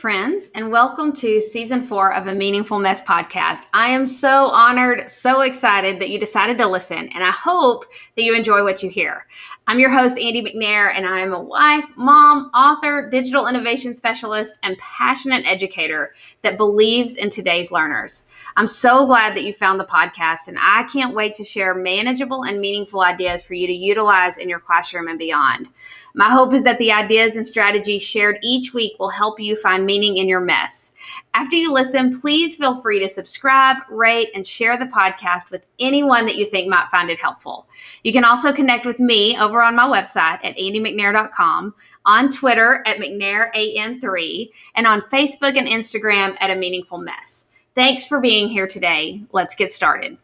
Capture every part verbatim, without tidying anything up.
friends, and welcome to season four of A Meaningful Mess podcast. I am so honored, so excited that you decided to listen, and I hope that you enjoy what you hear. I'm your host, Andi McNair, and I am a wife, mom, author, digital innovation specialist, and passionate educator that believes in today's learners. I'm so glad that you found the podcast, and I can't wait to share manageable and meaningful ideas for you to utilize in your classroom and beyond. My hope is that the ideas and strategies shared each week will help you find meaning in your mess. After you listen, please feel free to subscribe, rate, and share the podcast with anyone that you think might find it helpful. You can also connect with me over on my website at andi mcnair dot com, on Twitter at McNair A N three, and on Facebook and Instagram at A Meaningful Mess. Thanks for being here today. Let's get started.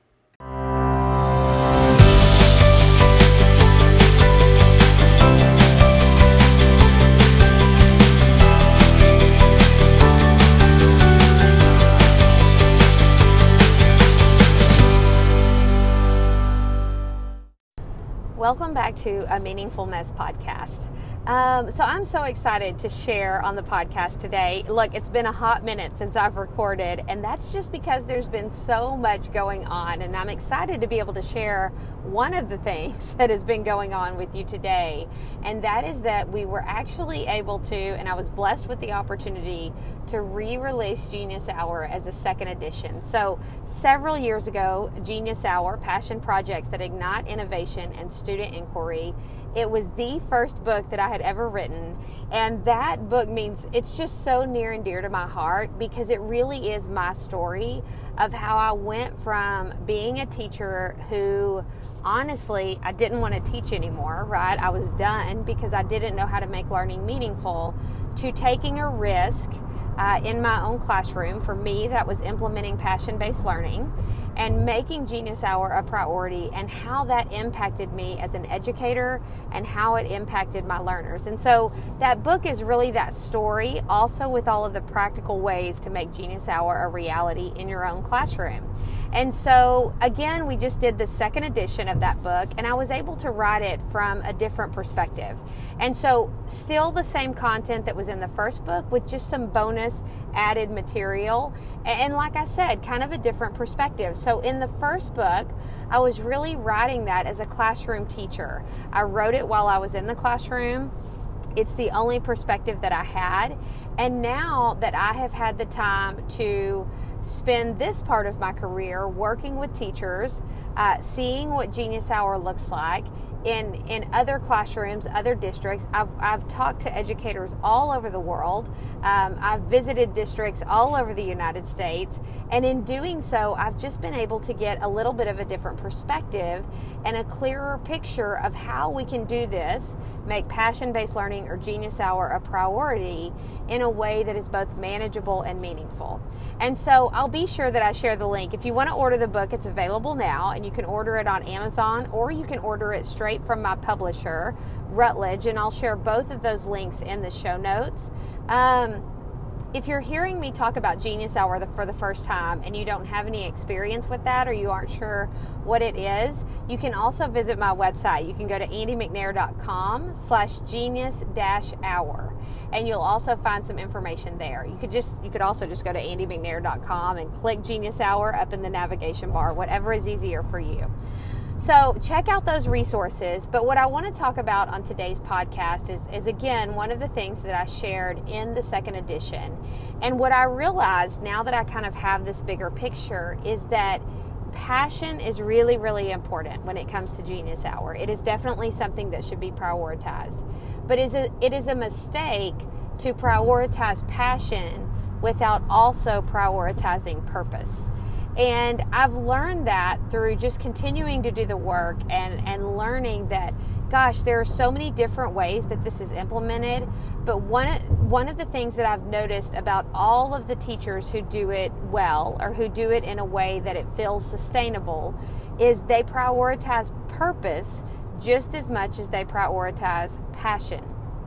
Welcome back to A Meaningful Mess podcast. Um, so I'm so excited to share on the podcast today. Look, it's been a hot minute since I've recorded, and that's just because there's been so much going on, and I'm excited to be able to share one of the things that has been going on with you today, and that is that we were actually able to, and I was blessed with the opportunity to re-release Genius Hour as a second edition. So several years ago, Genius Hour, Passion Projects that Ignite Innovation and Student Inquiry, it was the first book that I had ever written, and that book means it's just so near and dear to my heart because it really is my story of how I went from being a teacher who, honestly, I didn't want to teach anymore, right? I was done because I didn't know how to make learning meaningful, to taking a risk uh, in my own classroom. For me, that was implementing passion-based learning and making Genius Hour a priority, and how that impacted me as an educator and how it impacted my learners. And so that book is really that story, also with all of the practical ways to make Genius Hour a reality in your own classroom. And so again, we just did the second edition of that book, and I was able to write it from a different perspective. And so still the same content that was in the first book with just some bonus added material. And like I said, kind of a different perspective. So in the first book, I was really writing that as a classroom teacher. I wrote it while I was in the classroom. It's the only perspective that I had. And now that I have had the time to spend this part of my career working with teachers, uh, seeing what Genius Hour looks like in, in other classrooms, other districts. I've, I've talked to educators all over the world. Um, I've visited districts all over the United States. And in doing so, I've just been able to get a little bit of a different perspective and a clearer picture of how we can do this, make passion-based learning or Genius Hour a priority in a way that is both manageable and meaningful. And so I'll be sure that I share the link. If you want to order the book, it's available now, and you can order it on Amazon, or you can order it straight from my publisher, Routledge, and I'll share both of those links in the show notes. Um, if you're hearing me talk about Genius Hour for the first time and you don't have any experience with that, or you aren't sure what it is, you can also visit my website. You can go to andi mcnair dot com slash genius dash hour, and you'll also find some information there. You could just you could also just go to andi mcnair dot com and click Genius Hour up in the navigation bar, whatever is easier for you. So check out those resources. But what I want to talk about on today's podcast is, is, again, one of the things that I shared in the second edition. And what I realized now that I kind of have this bigger picture is that passion is really, really important when it comes to Genius Hour. It is definitely something that should be prioritized. But it is a mistake to prioritize passion without also prioritizing purpose. And I've learned that through just continuing to do the work and, and learning that, gosh, there are so many different ways that this is implemented. But one, one of the things that I've noticed about all of the teachers who do it well, or who do it in a way that it feels sustainable, is they prioritize purpose just as much as they prioritize passion.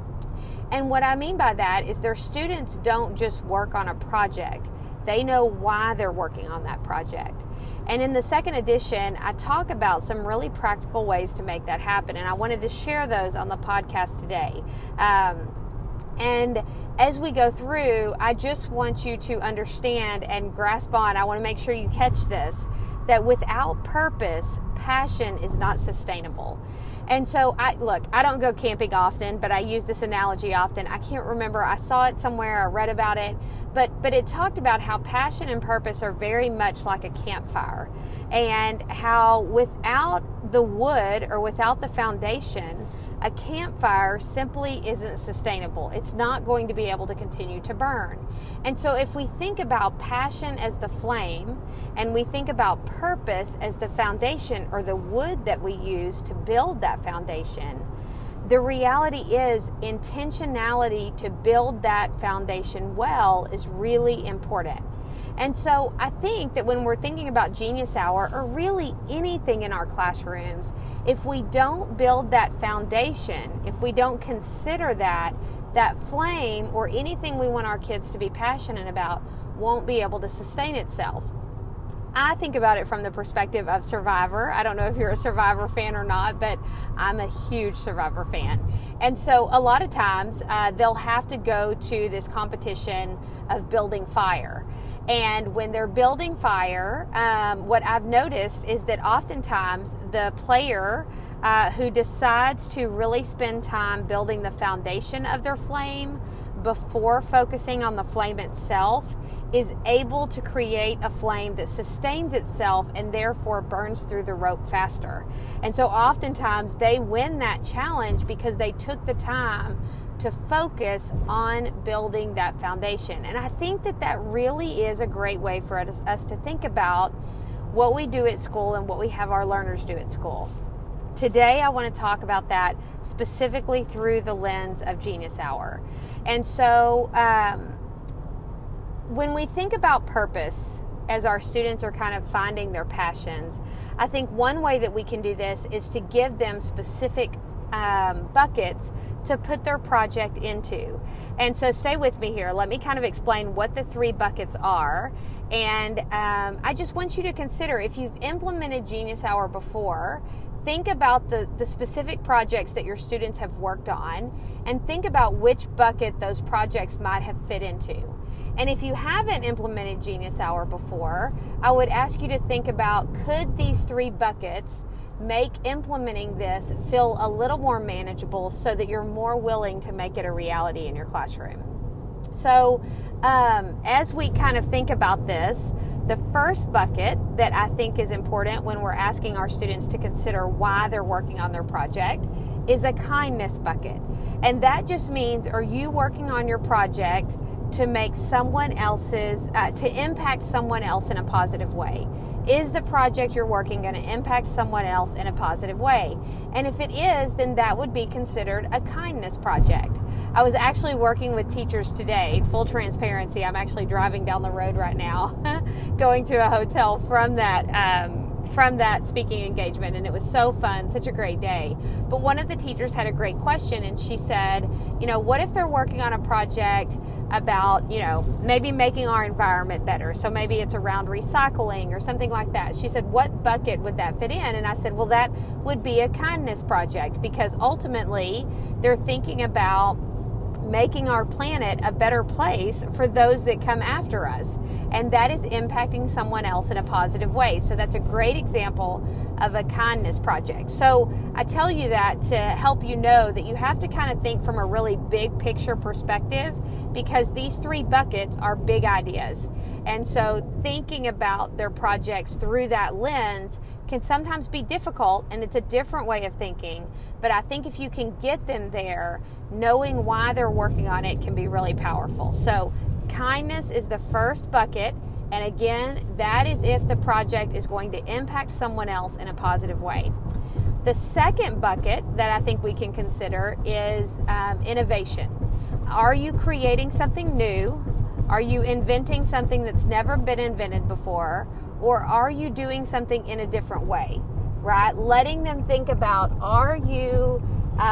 And what I mean by that is their students don't just work on a project. They know why they're working on that project. And in the second edition, I talk about some really practical ways to make that happen. And I wanted to share those on the podcast today. Um, And as we go through, I just want you to understand and grasp on, I want to make sure you catch this, that without purpose, passion is not sustainable. And so, I look, I don't go camping often, but I use this analogy often. I can't remember, I saw it somewhere, I read about it, but but it talked about how passion and purpose are very much like a campfire, and how without the wood or without the foundation, a campfire simply isn't sustainable. It's not going to be able to continue to burn. And so if we think about passion as the flame, and we think about purpose as the foundation or the wood that we use to build that foundation, the reality is intentionality to build that foundation well is really important. And so I think that when we're thinking about Genius Hour, or really anything in our classrooms, if we don't build that foundation, if we don't consider that, that flame or anything we want our kids to be passionate about won't be able to sustain itself. I think about it from the perspective of Survivor. I don't know if you're a Survivor fan or not, but I'm a huge Survivor fan. And so a lot of times uh, they'll have to go to this competition of building fire. And when they're building fire, um, what I've noticed is that oftentimes the player uh, who decides to really spend time building the foundation of their flame before focusing on the flame itself is able to create a flame that sustains itself and therefore burns through the rope faster. And so oftentimes they win that challenge because they took the time to focus on building that foundation. And I think that that really is a great way for us, us to think about what we do at school and what we have our learners do at school. Today, I want to talk about that specifically through the lens of Genius Hour. And so um, when we think about purpose, as our students are kind of finding their passions, I think one way that we can do this is to give them specific um, buckets to put their project into. And so stay with me here. Let me kind of explain what the three buckets are. And um, I just want you to consider, if you've implemented Genius Hour before, think about the, the specific projects that your students have worked on, and think about which bucket those projects might have fit into. And if you haven't implemented Genius Hour before, I would ask you to think about, could these three buckets make implementing this feel a little more manageable so that you're more willing to make it a reality in your classroom? So um, as we kind of think about this, the first bucket that I think is important when we're asking our students to consider why they're working on their project is a kindness bucket. And that just means, are you working on your project to make someone else's, uh, to impact someone else in a positive way? Is the project you're working going to impact someone else in a positive way? And if it is, then that would be considered a kindness project. I was actually working with teachers today. Full transparency, I'm actually driving down the road right now, going to a hotel from that um, from that speaking engagement, and it was so fun, such a great day. But one of the teachers had a great question, and she said, you know, what if they're working on a project about, you know, maybe making our environment better? So maybe it's around recycling or something like that. She said, what bucket would that fit in? And I said, well, that would be a kindness project, because ultimately they're thinking about making our planet a better place for those that come after us. And that is impacting someone else in a positive way. So that's a great example of a kindness project. So I tell you that to help you know that you have to kind of think from a really big picture perspective, because these three buckets are big ideas. And so thinking about their projects through that lens can sometimes be difficult, and it's a different way of thinking. But I think if you can get them there, knowing why they're working on it can be really powerful. So kindness is the first bucket. And again, that is if the project is going to impact someone else in a positive way. The second bucket that I think we can consider is um, innovation. Are you creating something new? Are you inventing something that's never been invented before? Or are you doing something in a different way, right? Letting them think about, are you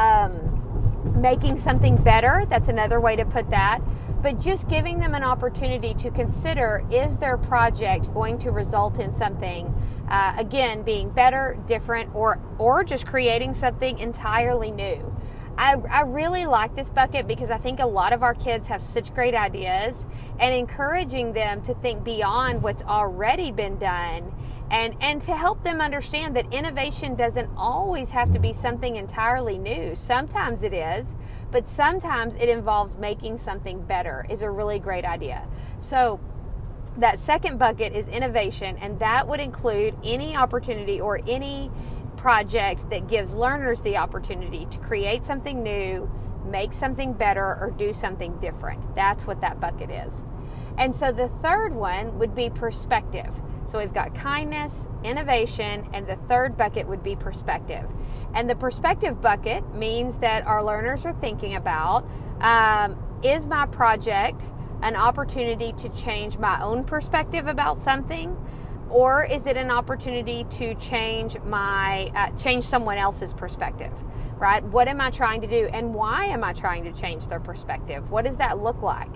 um, making something better? That's another way to put that. But just giving them an opportunity to consider, is their project going to result in something, uh, again, being better, different, or or just creating something entirely new? I, I really like this bucket because I think a lot of our kids have such great ideas, and encouraging them to think beyond what's already been done, and, and to help them understand that innovation doesn't always have to be something entirely new. Sometimes it is, but sometimes it involves making something better is a really great idea. So that second bucket is innovation, and that would include any opportunity or any project that gives learners the opportunity to create something new, make something better, or do something different. That's what that bucket is. And so the third one would be perspective. So we've got kindness, innovation, and the third bucket would be perspective. And the perspective bucket means that our learners are thinking about, um, is my project an opportunity to change my own perspective about something? Or is it an opportunity to change my uh, change someone else's perspective, right? What am I trying to do, and why am I trying to change their perspective? What does that look like?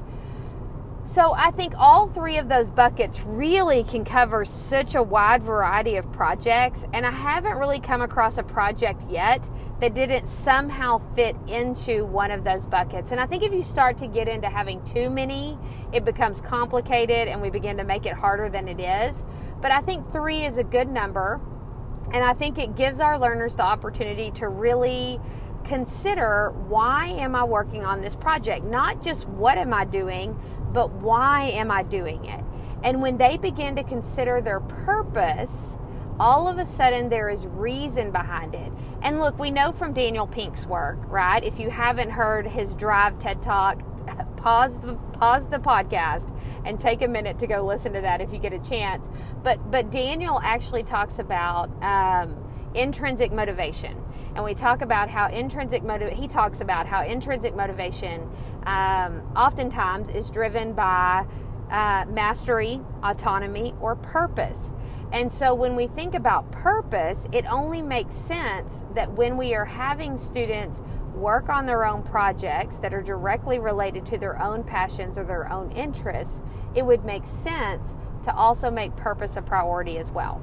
So I think all three of those buckets really can cover such a wide variety of projects, and I haven't really come across a project yet that didn't somehow fit into one of those buckets. And I think if you start to get into having too many, it becomes complicated and we begin to make it harder than it is. But I think three is a good number, and I think it gives our learners the opportunity to really consider, why am I working on this project? Not just what am I doing, but why am I doing it? And when they begin to consider their purpose, all of a sudden there is reason behind it. And look, we know from Daniel Pink's work, right? If you haven't heard his Drive TED Talk, pause the pause the podcast and take a minute to go listen to that if you get a chance. But but Daniel actually talks about um, intrinsic motivation, and we talk about how intrinsic motiv- he talks about how intrinsic motivation um, oftentimes is driven by uh, mastery, autonomy, or purpose. And so when we think about purpose, it only makes sense that when we are having students work on their own projects that are directly related to their own passions or their own interests, it would make sense to also make purpose a priority as well.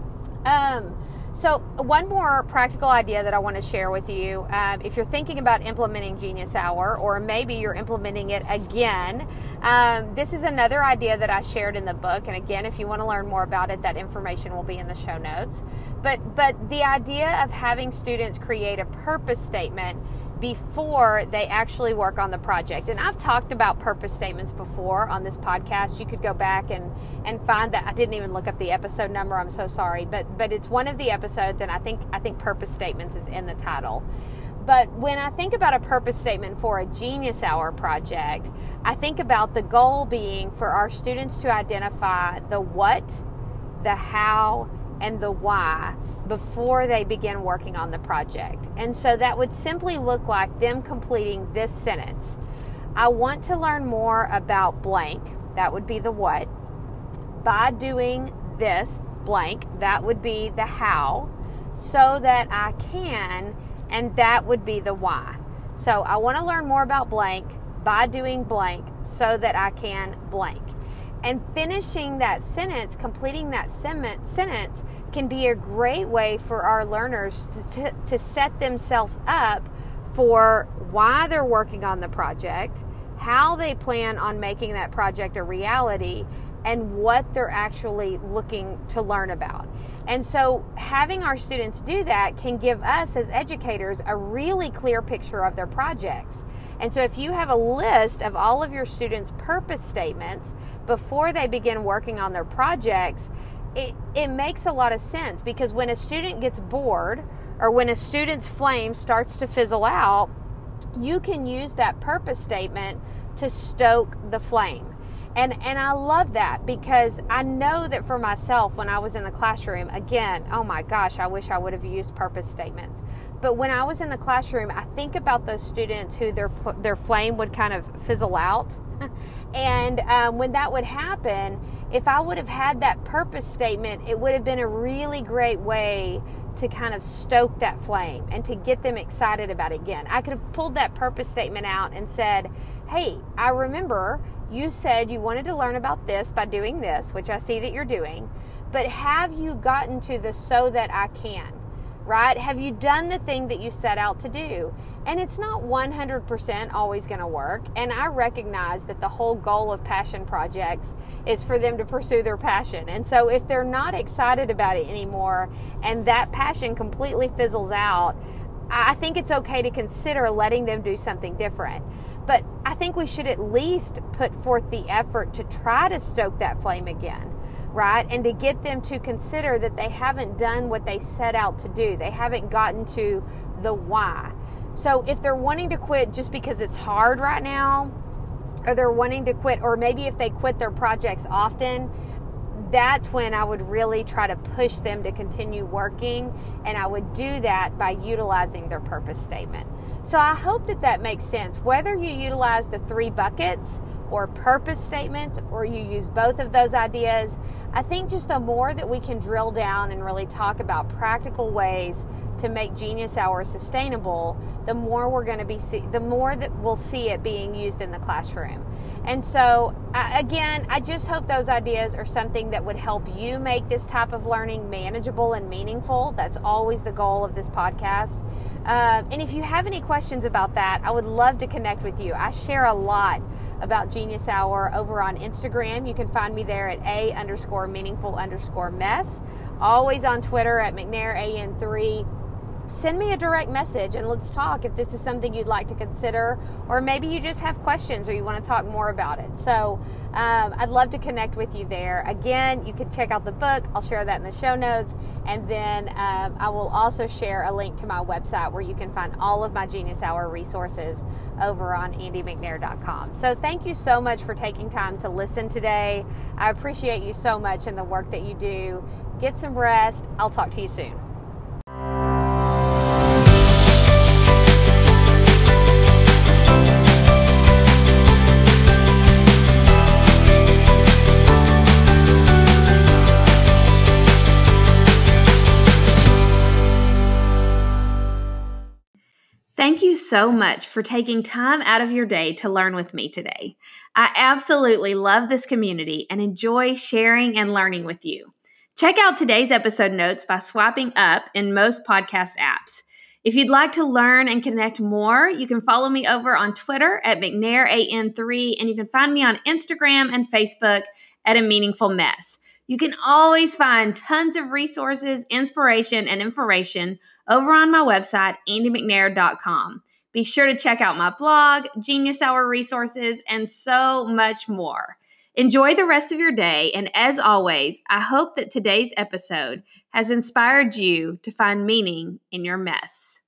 Um, so one more practical idea that I want to share with you, um, if you're thinking about implementing Genius Hour, or maybe you're implementing it again, um, this is another idea that I shared in the book. And again, if you want to learn more about it, that information will be in the show notes. But, but the idea of having students create a purpose statement before they actually work on the project. And I've talked about purpose statements before on this podcast. You could go back and, and find that. I didn't even look up the episode number. I'm so sorry. But but it's one of the episodes, and I think I think purpose statements is in the title. But when I think about a purpose statement for a Genius Hour project, I think about the goal being for our students to identify the what, the how, and the why before they begin working on the project. And so that would simply look like them completing this sentence. I want to learn more about blank. That would be the what. By doing this blank, that would be the how, so that I can, and that would be the why. So I want to learn more about blank by doing blank so that I can blank. And finishing that sentence, completing that sentence, can be a great way for our learners to, to set themselves up for why they're working on the project, how they plan on making that project a reality, and what they're actually looking to learn about. And so having our students do that can give us as educators a really clear picture of their projects. And so if you have a list of all of your students' purpose statements before they begin working on their projects, it, it makes a lot of sense, because when a student gets bored, or when a student's flame starts to fizzle out, you can use that purpose statement to stoke the flame. And and I love that, because I know that for myself, when I was in the classroom, again, oh my gosh, I wish I would have used purpose statements. But when I was in the classroom, I think about those students who their their flame would kind of fizzle out. And um, when that would happen, if I would have had that purpose statement, it would have been a really great way to kind of stoke that flame and to get them excited about it again. I could have pulled that purpose statement out and said, hey, I remember you said you wanted to learn about this by doing this, which I see that you're doing, but have you gotten to the so that I can? right? Have you done the thing that you set out to do? And it's not one hundred percent always going to work. And I recognize that the whole goal of passion projects is for them to pursue their passion. And so if they're not excited about it anymore and that passion completely fizzles out, I think it's okay to consider letting them do something different. But I think we should at least put forth the effort to try to stoke that flame again, right? And to get them to consider that they haven't done what they set out to do. They haven't gotten to the why. So if they're wanting to quit just because it's hard right now, or they're wanting to quit, or maybe if they quit their projects often, that's when I would really try to push them to continue working, and I would do that by utilizing their purpose statement. So I hope that that makes sense. Whether you utilize the three buckets or purpose statements, or you use both of those ideas, I think just the more that we can drill down and really talk about practical ways to make Genius Hour sustainable, the more we're going to be, see, the more that we'll see it being used in the classroom. And so, uh, again, I just hope those ideas are something that would help you make this type of learning manageable and meaningful. That's always the goal of this podcast. Uh, and if you have any questions about that, I would love to connect with you. I share a lot about Genius Hour over on Instagram. You can find me there at a underscore meaningful underscore mess. Always on Twitter at McNair A N three. Send me a direct message and let's talk if this is something you'd like to consider, or maybe you just have questions or you want to talk more about it. So um, I'd love to connect with you there. Again, you can check out the book. I'll share that in the show notes. And then um, I will also share a link to my website where you can find all of my Genius Hour resources over on andy mcnair dot com. So thank you so much for taking time to listen today. I appreciate you so much and the work that you do. Get some rest. I'll talk to you soon. Thank you so much for taking time out of your day to learn with me today. I absolutely love this community and enjoy sharing and learning with you. Check out today's episode notes by swiping up in most podcast apps. If you'd like to learn and connect more, you can follow me over on Twitter at McNair A N three, and you can find me on Instagram and Facebook at A Meaningful Mess. You can always find tons of resources, inspiration, and information over on my website, andy mcnair dot com. Be sure to check out my blog, Genius Hour resources, and so much more. Enjoy the rest of your day, and as always, I hope that today's episode has inspired you to find meaning in your mess.